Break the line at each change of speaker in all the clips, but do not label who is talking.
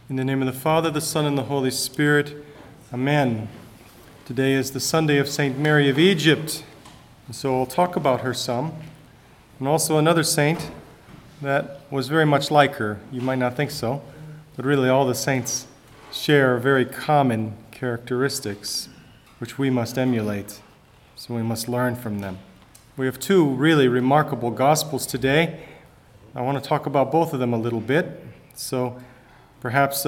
In the name of the Father, the Son, and the Holy Spirit. Amen. Today is the Sunday of St. Mary of Egypt, and so I'll talk about her some. And also another saint that was very much like her. You might not think so, but really all the saints share very common characteristics which we must emulate, so we must learn from them. We have two really remarkable Gospels today. I want to talk about both of them a little bit, so perhaps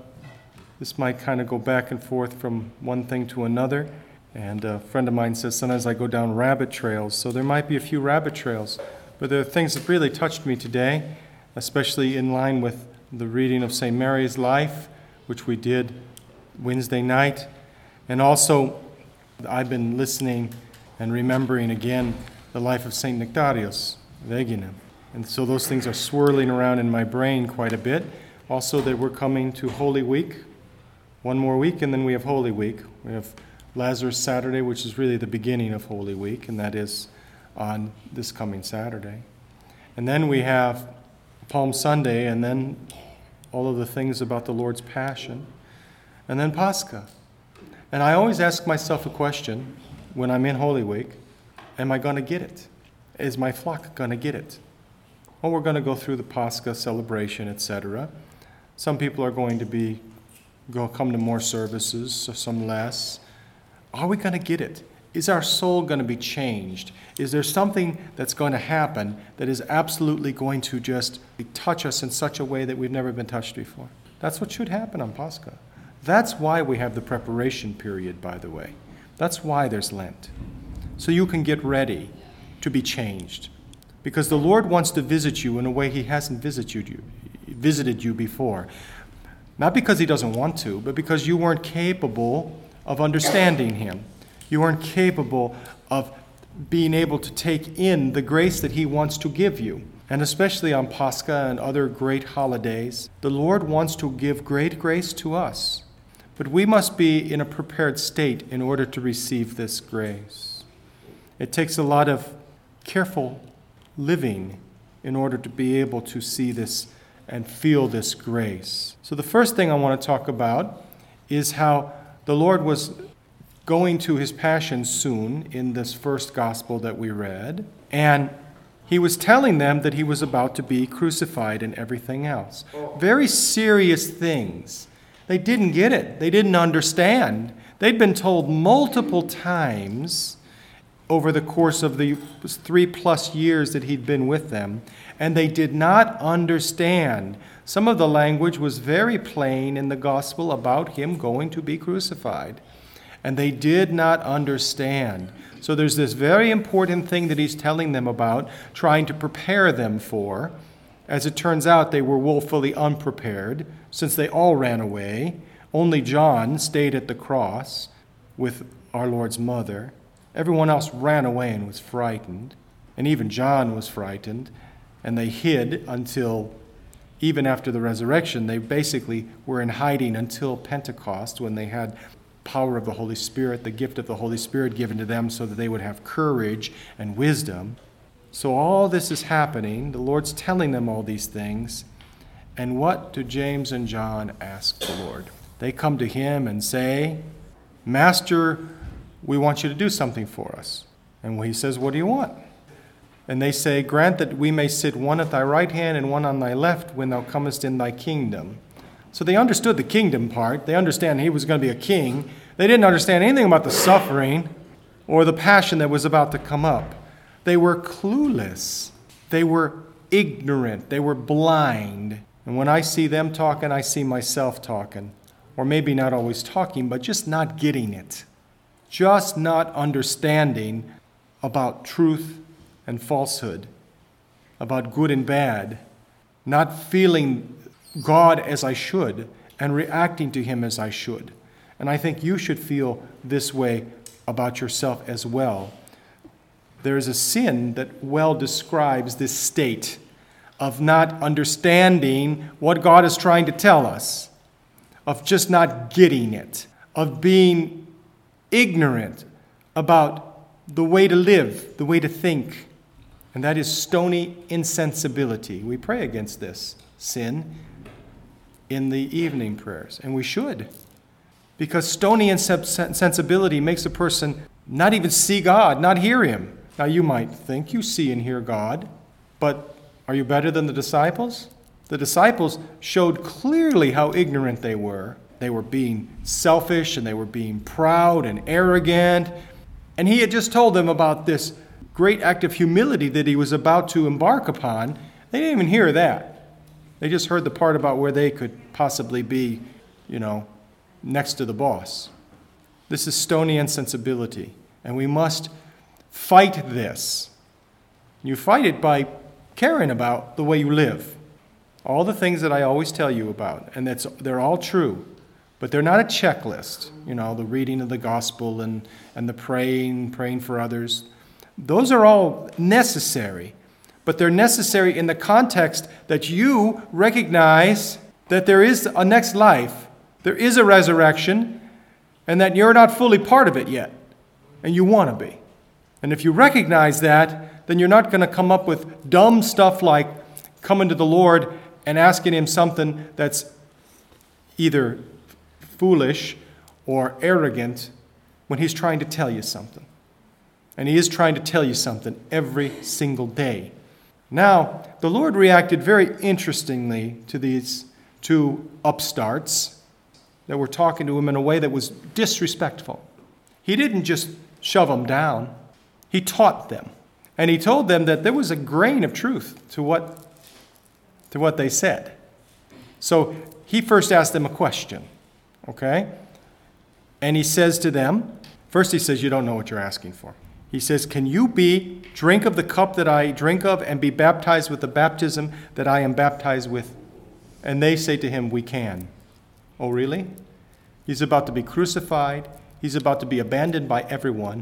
this might kind of go back and forth from one thing to another. And a friend of mine says sometimes I go down rabbit trails, so there might be a few rabbit trails. But there are things that really touched me today, especially in line with the reading of St. Mary's life, which we did Wednesday night. And also, I've been listening and remembering again the life of St. Nectarios of Egina. And so those things are swirling around in my brain quite a bit. Also, that we're coming to Holy Week, one more week, and then we have Holy Week. We have Lazarus Saturday, which is really the beginning of Holy Week, and that is on this coming Saturday. And then we have Palm Sunday, and then all of the things about the Lord's Passion, and then Pascha. And I always ask myself a question when I'm in Holy Week: am I going to get it? Is my flock going to get it? Well, we're going to go through the Pascha celebration, etc. Some people are going to come to more services, some less. Are we going to get it? Is our soul going to be changed? Is there something that's going to happen that is absolutely going to just touch us in such a way that we've never been touched before? That's what should happen on Pascha. That's why we have the preparation period, by the way. That's why there's Lent. So you can get ready to be changed. Because the Lord wants to visit you in a way He hasn't visited you before. Not because He doesn't want to, but because you weren't capable of understanding Him. You weren't capable of being able to take in the grace that He wants to give you. And especially on Pascha and other great holidays, the Lord wants to give great grace to us. But we must be in a prepared state in order to receive this grace. It takes a lot of careful living in order to be able to see this and feel this grace. So the first thing I want to talk about is how the Lord was going to His Passion soon in this first gospel that we read, and He was telling them that He was about to be crucified and everything else. Very serious things. They didn't get it. They didn't understand. They'd been told multiple times over the course of the 3+ years that He'd been with them, and they did not understand. Some of the language was very plain in the gospel about Him going to be crucified, and they did not understand. So there's this very important thing that He's telling them about, trying to prepare them for. As it turns out, they were woefully unprepared, since they all ran away. Only John stayed at the cross with our Lord's mother. Everyone else ran away and was frightened, and even John was frightened, and they hid until, even after the resurrection, they basically were in hiding until Pentecost, when they had power of the Holy Spirit, the gift of the Holy Spirit given to them so that they would have courage and wisdom. So all this is happening. The Lord's telling them all these things. And what do James and John ask the Lord? They come to Him and say, "Master, we want you to do something for us." And He says, "What do you want?" And they say, "Grant that we may sit one at thy right hand and one on thy left when thou comest in thy kingdom." So they understood the kingdom part. They understand He was going to be a king. They didn't understand anything about the suffering or the passion that was about to come up. They were clueless. They were ignorant. They were blind. And when I see them talking, I see myself talking. Or maybe not always talking, but just not getting it. Just not understanding about truth and falsehood, about good and bad, not feeling God as I should and reacting to Him as I should. And I think you should feel this way about yourself as well. There is a sin that well describes this state of not understanding what God is trying to tell us, of just not getting it, of being ignorant about the way to live, the way to think, and that is stony insensibility. We pray against this sin. in the evening prayers. And we should. Because stony insensibility makes a person not even see God, not hear Him. Now you might think you see and hear God, but are you better than the disciples? The disciples showed clearly how ignorant they were. They were being selfish and they were being proud and arrogant. And He had just told them about this great act of humility that He was about to embark upon. They didn't even hear that. They just heard the part about where they could possibly be, next to the boss. This is stony insensibility, and we must fight this. You fight it by caring about the way you live. All the things that I always tell you about, and they're all true, but they're not a checklist. The reading of the gospel and the praying for others. Those are all necessary, but they're necessary in the context that you recognize that there is a next life, there is a resurrection, and that you're not fully part of it yet, and you want to be. And if you recognize that, then you're not going to come up with dumb stuff like coming to the Lord and asking Him something that's either foolish or arrogant when He's trying to tell you something. And He is trying to tell you something every single day. Now, the Lord reacted very interestingly to these two upstarts that were talking to Him in a way that was disrespectful. He didn't just shove them down. He taught them. And He told them that there was a grain of truth to what they said. So He first asked them a question, okay? And He says to them, first He says, you don't know what you're asking for. He says, can you drink of the cup that I drink of and be baptized with the baptism that I am baptized with? And they say to Him, we can. Oh, really? He's about to be crucified. He's about to be abandoned by everyone.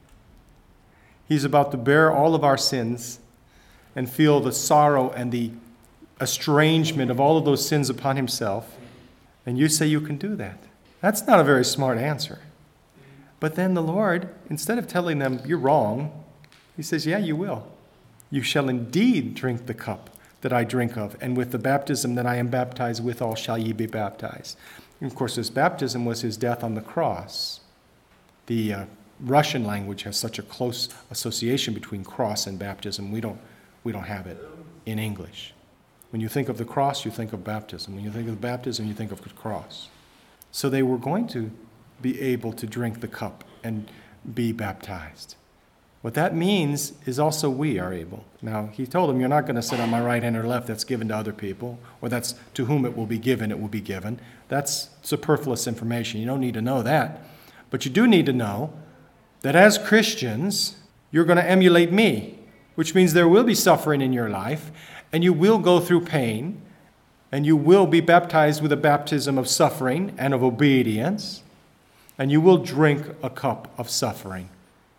He's about to bear all of our sins and feel the sorrow and the estrangement of all of those sins upon Himself. And you say you can do that. That's not a very smart answer. But then the Lord, instead of telling them, you're wrong, He says, yeah, you will. You shall indeed drink the cup that I drink of, and with the baptism that I am baptized withal shall ye be baptized. And of course, His baptism was His death on the cross. The Russian language has such a close association between cross and baptism. We don't have it in English. When you think of the cross, you think of baptism. When you think of baptism, you think of the cross. So they were going to be able to drink the cup and be baptized. What that means is also we are able. Now, He told them, you're not going to sit on my right hand or left, that's given to other people, or that's to whom it will be given. That's superfluous information. You don't need to know that. But you do need to know that as Christians, you're going to emulate me, which means there will be suffering in your life, and you will go through pain, and you will be baptized with a baptism of suffering and of obedience, and you will drink a cup of suffering.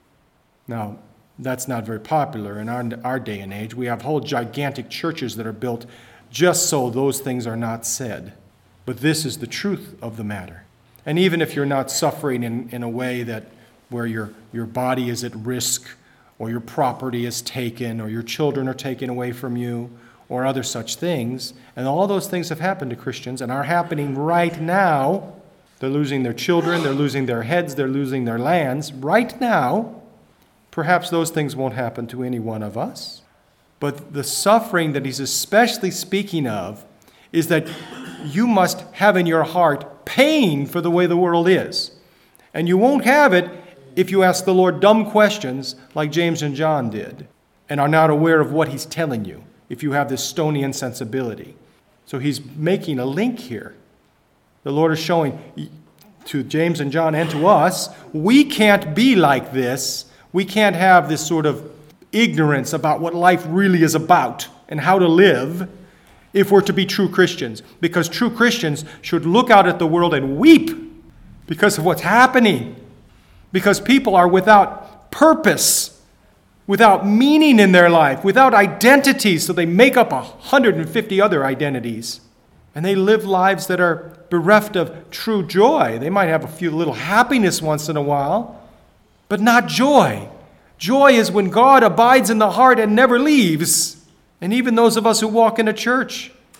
Now, that's not very popular in our day and age. We have whole gigantic churches that are built just so those things are not said. But this is the truth of the matter. And even if you're not suffering in a way that where your body is at risk, or your property is taken, or your children are taken away from you, or other such things, and all those things have happened to Christians and are happening right now. They're losing their children, they're losing their heads, they're losing their lands right now. Perhaps those things won't happen to any one of us. But the suffering that He's especially speaking of is that you must have in your heart pain for the way the world is. And you won't have it if you ask the Lord dumb questions like James and John did and are not aware of what He's telling you, if you have this stony insensibility. So He's making a link here. The Lord is showing to James and John and to us, we can't be like this. We can't have this sort of ignorance about what life really is about and how to live if we're to be true Christians. Because true Christians should look out at the world and weep because of what's happening. Because people are without purpose, without meaning in their life, without identity, so they make up 150 other identities. And they live lives that are bereft of true joy. They might have a few little happiness once in a while, but not joy. Joy is when God abides in the heart and never leaves. And even those of us who walk in a church,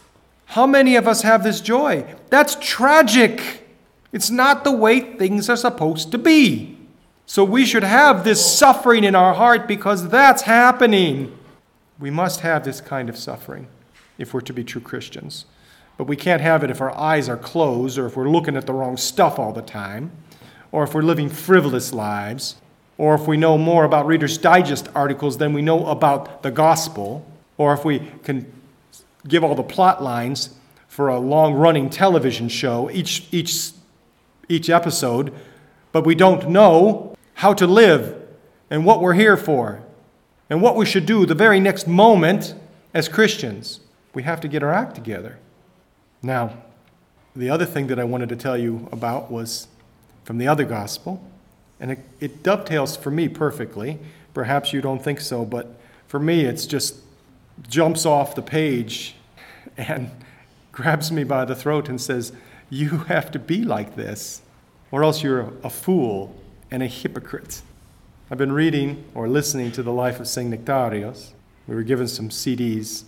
How many of us have this joy? That's tragic. It's not the way things are supposed to be. So we should have this suffering in our heart because that's happening. We must have this kind of suffering if we're to be true Christians. But we can't have it if our eyes are closed, or if we're looking at the wrong stuff all the time, or if we're living frivolous lives, or if we know more about Reader's Digest articles than we know about the gospel, or if we can give all the plot lines for a long-running television show, each episode, but we don't know how to live and what we're here for and what we should do the very next moment as Christians. We have to get our act together. Now, the other thing that I wanted to tell you about was from the other gospel, and it dovetails for me perfectly. Perhaps you don't think so, but for me it's just jumps off the page and grabs me by the throat and says, you have to be like this, or else you're a fool and a hypocrite. I've been reading or listening to the life of St. Nectarios. We were given some CDs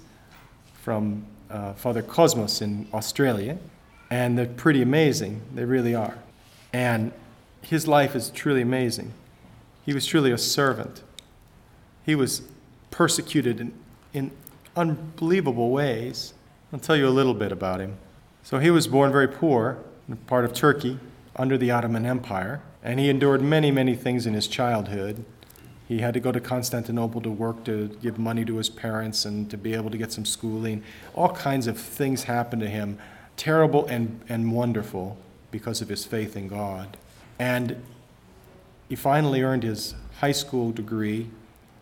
from Father Cosmos in Australia, and they're pretty amazing. They really are. And his life is truly amazing. He was truly a servant. He was persecuted in unbelievable ways. I'll tell you a little bit about him. So he was born very poor in part of Turkey under the Ottoman Empire, and he endured many, many things in his childhood. He had to go to Constantinople to work, to give money to his parents and to be able to get some schooling. All kinds of things happened to him, terrible and wonderful because of his faith in God. And he finally earned his high school degree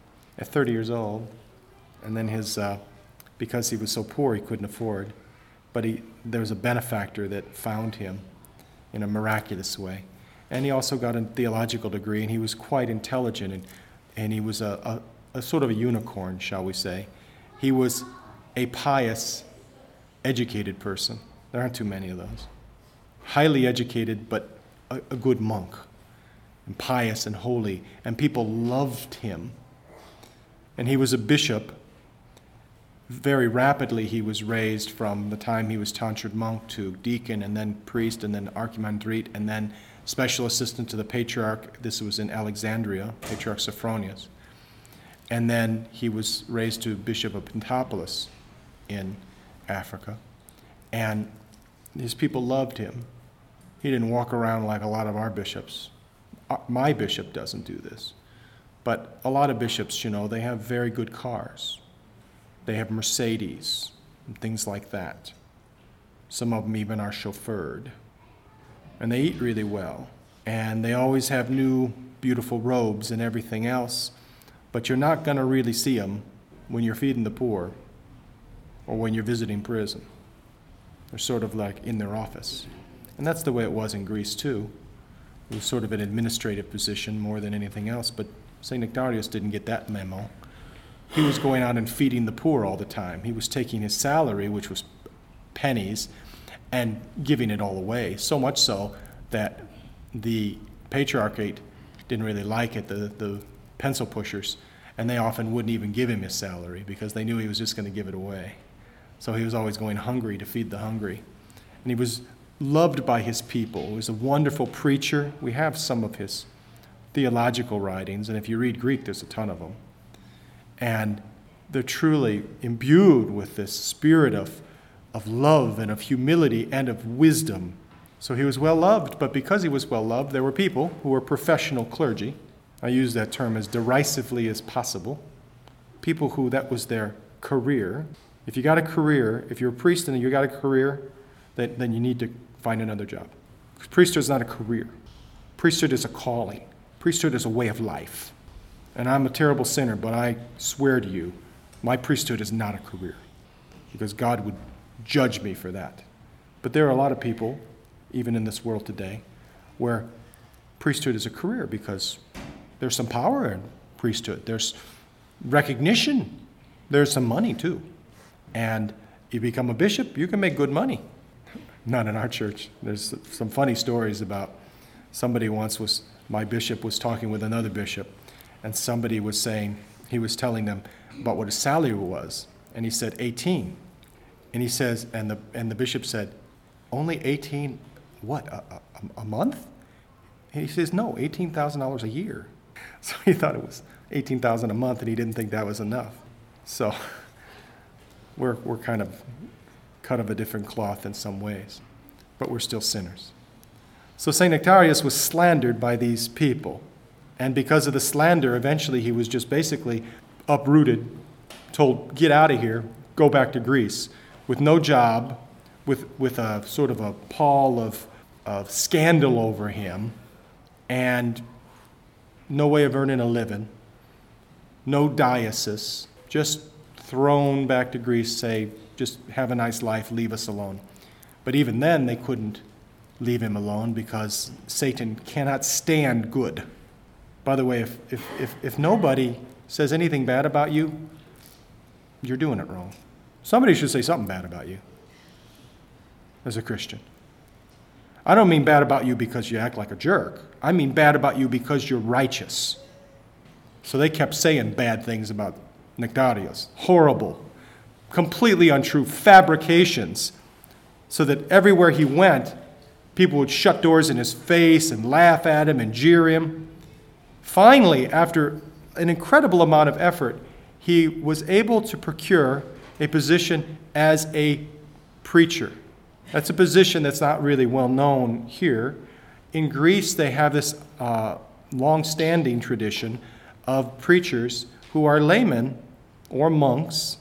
at 30 years old, and then because he was so poor he couldn't afford, but there was a benefactor that found him in a miraculous way. And he also got a theological degree, and he was quite intelligent, and he was a sort of a unicorn, shall we say. He was a pious, educated person. There aren't too many of those. Highly educated, but a good monk, and pious and holy, and people loved him. And he was a bishop. Very rapidly he was raised from the time he was tonsured monk to deacon, and then priest, and then archimandrite, and then special assistant to the patriarch. This was in Alexandria, Patriarch Sophronius. And then he was raised to Bishop of Pentapolis in Africa. And his people loved him. He didn't walk around like a lot of our bishops. My bishop doesn't do this. But a lot of bishops, they have very good cars. They have Mercedes and things like that. Some of them even are chauffeured. And they eat really well. And they always have new, beautiful robes and everything else. But you're not going to really see them when you're feeding the poor or when you're visiting prison. They're sort of like in their office. And that's the way it was in Greece, too. It was sort of an administrative position more than anything else. But St. Nectarios didn't get that memo. He was going out and feeding the poor all the time. He was taking his salary, which was pennies, and giving it all away. So much so that the patriarchate didn't really like it, the pencil pushers, and they often wouldn't even give him his salary because they knew he was just going to give it away. So he was always going hungry to feed the hungry. And he was loved by his people. He was a wonderful preacher. We have some of his theological writings, and if you read Greek, there's a ton of them. And they're truly imbued with this spirit of love and of humility and of wisdom. So he was well loved, but because he was well loved, there were people who were professional clergy. I use that term as derisively as possible. People who that was their career. If you got a career, if you're a priest and you got a career, then you need to find another job. Priesthood is not a career. Priesthood is a calling. Priesthood is a way of life. And I'm a terrible sinner, but I swear to you, my priesthood is not a career, because God would judge me for that. But there are a lot of people, even in this world today, where priesthood is a career because there's some power in priesthood. There's recognition. There's some money, too. And you become a bishop, you can make good money. Not in our church. There's some funny stories about my bishop was talking with another bishop, and somebody was saying, he was telling them about what his salary was, and he said 18. And he says, and the bishop said, only 18, what, a month? And he says, no, $18,000 a year. So he thought it was $18,000 a month, and he didn't think that was enough. So we're kind of cut of a different cloth in some ways, but we're still sinners. So St. Nectarius was slandered by these people, and because of the slander, eventually he was just basically uprooted, told, get out of here, go back to Greece, with no job, with a sort of a pall of scandal over him, and no way of earning a living, no diocese, just thrown back to Greece, say, just have a nice life, leave us alone. But even then, they couldn't leave him alone because Satan cannot stand good. By the way, if nobody says anything bad about you, you're doing it wrong. Somebody should say something bad about you as a Christian. I don't mean bad about you because you act like a jerk. I mean bad about you because you're righteous. So they kept saying bad things about Nectarius. Horrible, completely untrue fabrications, so that everywhere he went, people would shut doors in his face and laugh at him and jeer him. Finally, after an incredible amount of effort, he was able to procure a position as a preacher. That's a position that's not really well known here. In Greece, they have this long-standing tradition of preachers who are laymen or monks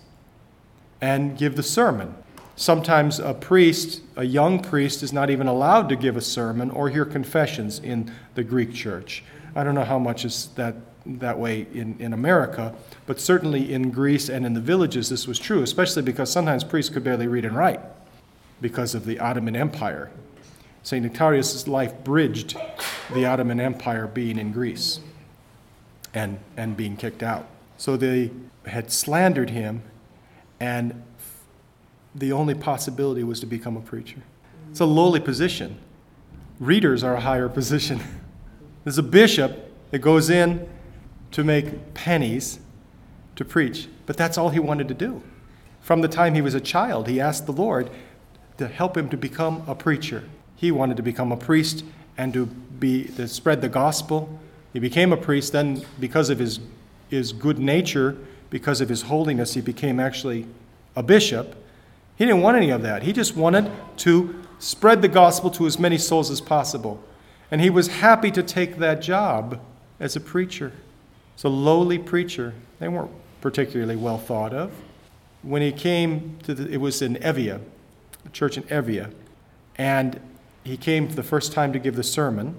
and give the sermon. Sometimes a priest, a young priest, is not even allowed to give a sermon or hear confessions in the Greek church. I don't know how much is that way in America, but certainly in Greece and in the villages this was true, especially because sometimes priests could barely read and write because of the Ottoman Empire. St. Nectarius' life bridged the Ottoman Empire being in Greece and being kicked out. So they had slandered him, and the only possibility was to become a preacher. It's a lowly position. Readers are a higher position. There's a bishop that goes in to make pennies to preach, but that's all he wanted to do. From the time he was a child, he asked the Lord to help him to become a preacher. He wanted to become a priest and to spread the gospel. He became a priest. Then, because of his good nature, because of his holiness, he became actually a bishop. He didn't want any of that. He just wanted to spread the gospel to as many souls as possible. And he was happy to take that job as a preacher. It's a lowly preacher. They weren't particularly well thought of. When he came it was in Evia, a church in Evia, and he came for the first time to give the sermon,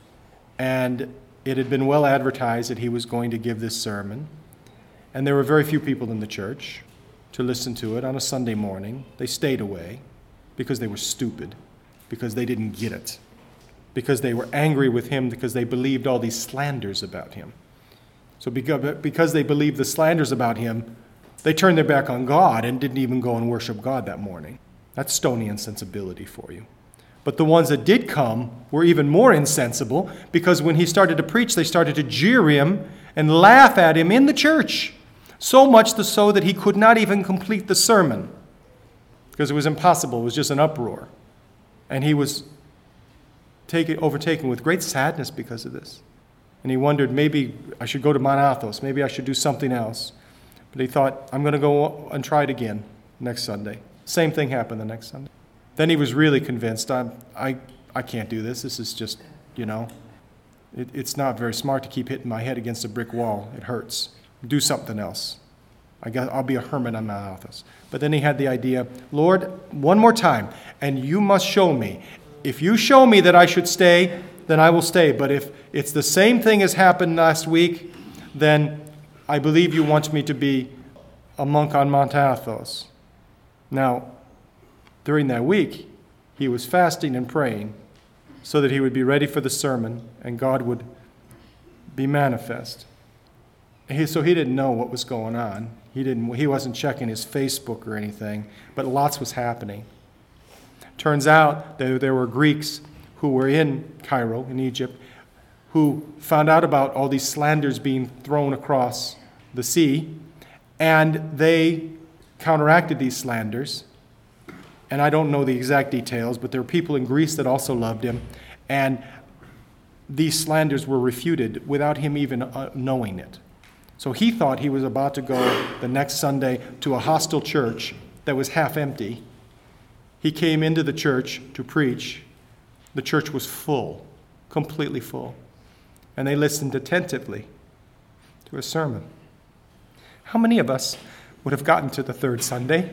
and it had been well advertised that he was going to give this sermon, and there were very few people in the church to listen to it on a Sunday morning. They stayed away because they were stupid, because they didn't get it, because they were angry with him because they believed all these slanders about him. So because they believed the slanders about him, they turned their back on God and didn't even go and worship God that morning. That's stony insensibility for you. But the ones that did come were even more insensible, because when he started to preach, they started to jeer him and laugh at him in the church. So much so that he could not even complete the sermon, because it was impossible. It was just an uproar. And he was overtaken with great sadness because of this. And he wondered, maybe I should go to Mount Athos. Maybe I should do something else. But he thought, I'm going to go and try it again next Sunday. Same thing happened the next Sunday. Then he was really convinced, I can't do this. This is just, it's not very smart to keep hitting my head against a brick wall. It hurts. Do something else. I'll be a hermit on Mount Athos. But then he had the idea, Lord, one more time, and you must show me. If you show me that I should stay, then I will stay. But if it's the same thing as happened last week, then I believe you want me to be a monk on Mount Athos. Now, during that week, he was fasting and praying so that he would be ready for the sermon and God would be manifest. So he didn't know what was going on. He wasn't checking his Facebook or anything, but lots was happening. Turns out that there were Greeks who were in Cairo, in Egypt, who found out about all these slanders being thrown across the sea, and they counteracted these slanders And I don't know the exact details, but there were people in Greece that also loved him. And these slanders were refuted without him even knowing it. So he thought he was about to go the next Sunday to a hostile church that was half empty. He came into the church to preach. The church was full, completely full. And they listened attentively to his sermon. How many of us would have gotten to the third Sunday?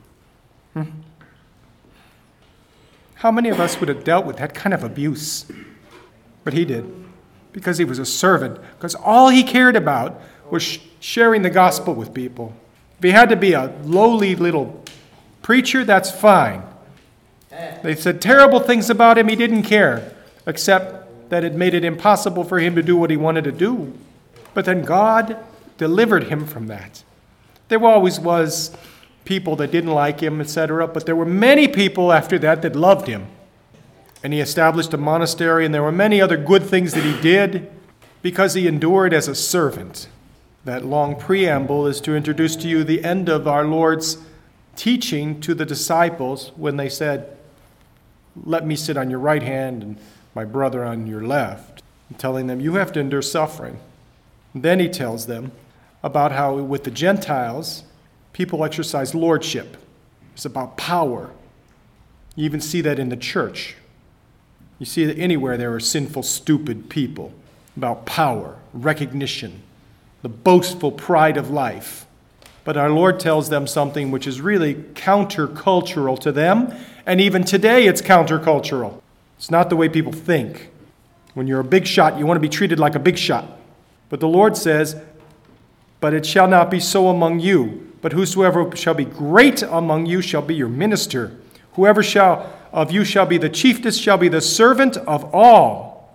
How many of us would have dealt with that kind of abuse? But he did, because he was a servant, because all he cared about was sharing the gospel with people. If he had to be a lowly little preacher, that's fine. They said terrible things about him, he didn't care, except that it made it impossible for him to do what he wanted to do. But then God delivered him from that. There always was people that didn't like him, etc., but there were many people after that loved him. And he established a monastery, and there were many other good things that he did because he endured as a servant. That long preamble is to introduce to you the end of our Lord's teaching to the disciples when they said, "Let me sit on your right hand and my brother on your left," and telling them, you have to endure suffering. And then he tells them about how with the Gentiles, people exercise lordship. It's about power. You even see that in the church. You see that anywhere there are sinful, stupid people, about power, recognition, the boastful pride of life. But our Lord tells them something which is really countercultural to them, and even today it's countercultural. It's not the way people think. When you're a big shot, you want to be treated like a big shot. But the Lord says, "But it shall not be so among you, but whosoever shall be great among you shall be your minister. Whoever of you shall be the chiefest shall be the servant of all.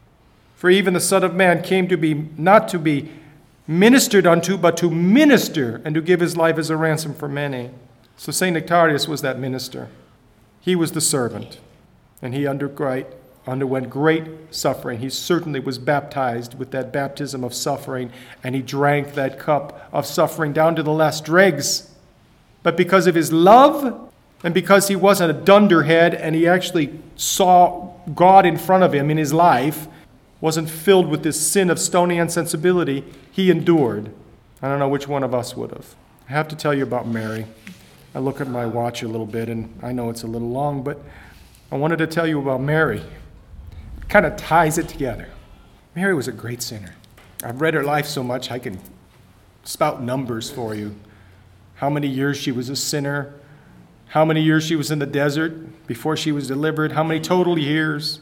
For even the Son of Man came to be not to be ministered unto, but to minister and to give his life as a ransom for many." So St. Nectarius was that minister. He was the servant, and he underwent great suffering. He certainly was baptized with that baptism of suffering, and he drank that cup of suffering down to the last dregs. But because of his love, and because he wasn't a dunderhead, and he actually saw God in front of him in his life, wasn't filled with this sin of stony insensibility, he endured. I don't know which one of us would have. I have to tell you about Mary. I look at my watch a little bit, and I know it's a little long, but I wanted to tell you about Mary. It kind of ties it together. Mary was a great sinner. I've read her life so much I can spout numbers for you. How many years she was a sinner, how many years she was in the desert before she was delivered, how many total years.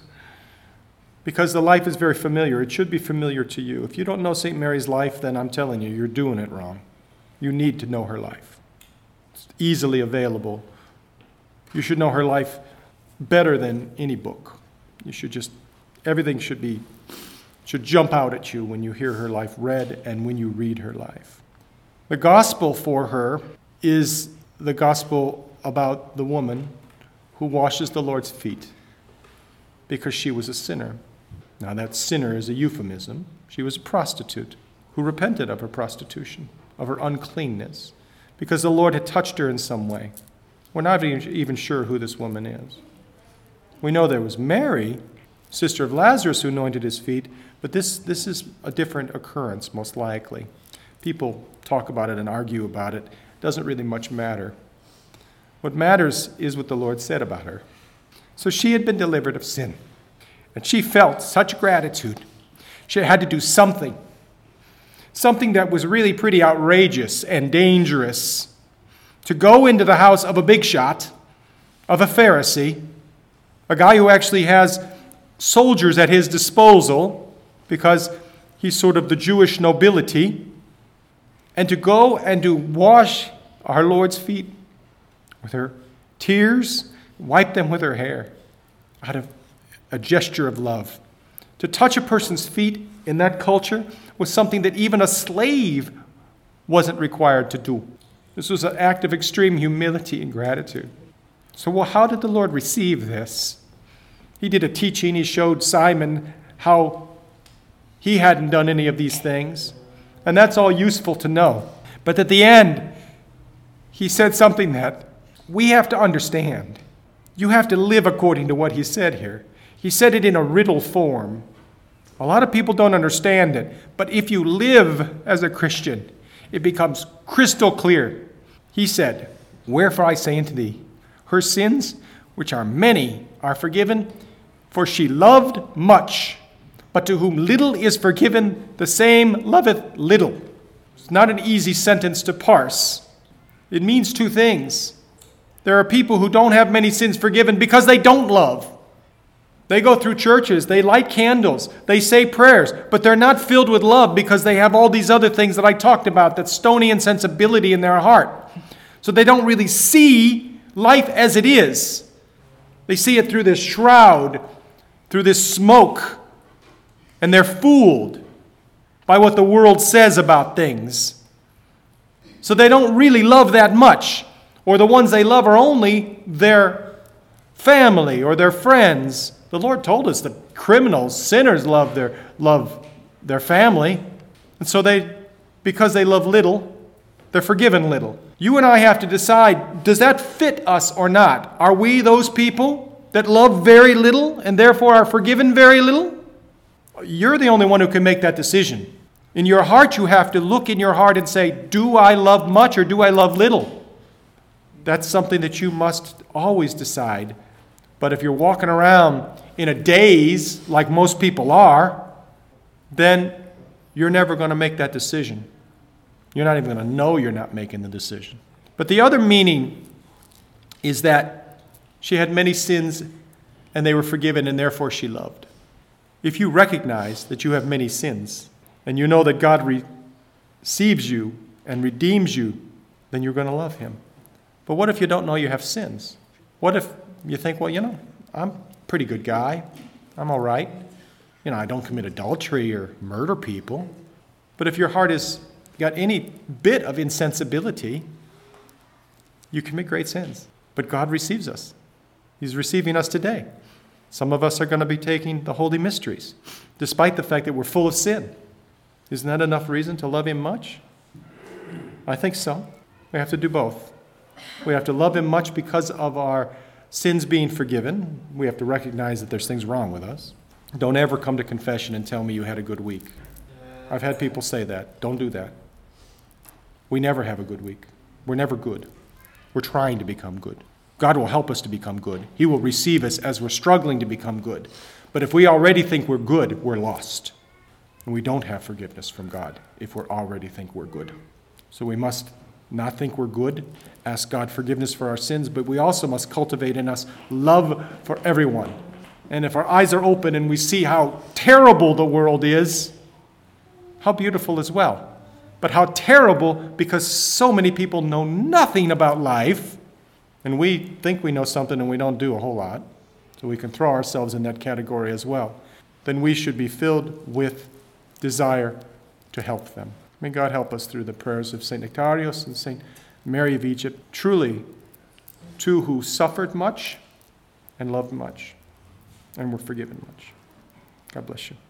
Because the life is very familiar. It should be familiar to you. If you don't know St. Mary's life, then I'm telling you, you're doing it wrong. You need to know her life. It's easily available. You should know her life better than any book. Everything should jump out at you when you hear her life read and when you read her life. The gospel for her is the gospel about the woman who washes the Lord's feet because she was a sinner. Now that sinner is a euphemism. She was a prostitute who repented of her prostitution, of her uncleanness, because the Lord had touched her in some way. We're not even sure who this woman is. We know there was Mary, sister of Lazarus, who anointed his feet, but this is a different occurrence, most likely. People talk about it and argue about it. It doesn't really much matter. What matters is what the Lord said about her. So she had been delivered of sin, and she felt such gratitude. She had to do something that was really pretty outrageous and dangerous, to go into the house of a big shot, of a Pharisee, a guy who actually has soldiers at his disposal because he's sort of the Jewish nobility, and to go and to wash our Lord's feet with her tears, wipe them with her hair out of a gesture of love. To touch a person's feet in that culture was something that even a slave wasn't required to do. This was an act of extreme humility and gratitude. So how did the Lord receive this? He did a teaching. He showed Simon how he hadn't done any of these things. And that's all useful to know. But at the end, he said something that
we have to understand. You have to live according to what he said here. He said it in a riddle form. A lot of people don't understand it, but if you live as a Christian, it becomes crystal clear. He said, "Wherefore I say unto thee, her sins, which are many, are forgiven, for she loved much. But to whom little is forgiven, the same loveth little." It's not an easy sentence to parse. It means two things. There are people who don't have many sins forgiven because they don't love. They go through churches, they light candles, they say prayers, but they're not filled with love because they have all these other things that I talked about, that stony insensibility in their heart. So they don't really see life as it is. They see it through this shroud, through this smoke, and they're fooled by what the world says about things. So they don't really love that much, or the ones they love are only their family or their friends. The Lord told us that criminals, sinners love their family. And so because they love little, they're forgiven little. You and I have to decide, does that fit us or not? Are we those people that love very little and therefore are forgiven very little? You're the only one who can make that decision. In your heart, you have to look in your heart and say, do I love much or do I love little? That's something that you must always decide. But if you're walking around in a daze, like most people are, then you're never going to make that decision. You're not even going to know you're not making the decision. But the other meaning is that she had many sins and they were forgiven and therefore she loved. If you recognize that you have many sins and you know that God receives you and redeems you, then you're going to love him. But what if you don't know you have sins? What if you think, well, I'm a pretty good guy. I'm all right. I don't commit adultery or murder people. But if your heart has got any bit of insensibility, you commit great sins. But God receives us. He's receiving us today. Some of us are going to be taking the holy mysteries, despite the fact that we're full of sin. Isn't that enough reason to love him much? I think so. We have to do both. We have to love him much because of our sins being forgiven. We have to recognize that there's things wrong with us. Don't ever come to confession and tell me you had a good week. I've had people say that. Don't do that. We never have a good week. We're never good. We're trying to become good. God will help us to become good. He will receive us as we're struggling to become good. But if we already think we're good, we're lost. And we don't have forgiveness from God if we already think we're good. So we must not think we're good, ask God forgiveness for our sins, but we also must cultivate in us love for everyone. And if our eyes are open and we see how terrible the world is, how beautiful as well. But how terrible because so many people know nothing about life, and we think we know something and we don't do a whole lot, so we can throw ourselves in that category as well. Then we should be filled with desire to help them. May God help us through the prayers of St. Nectarios and St. Mary of Egypt, truly two who suffered much and loved much and were forgiven much. God bless you.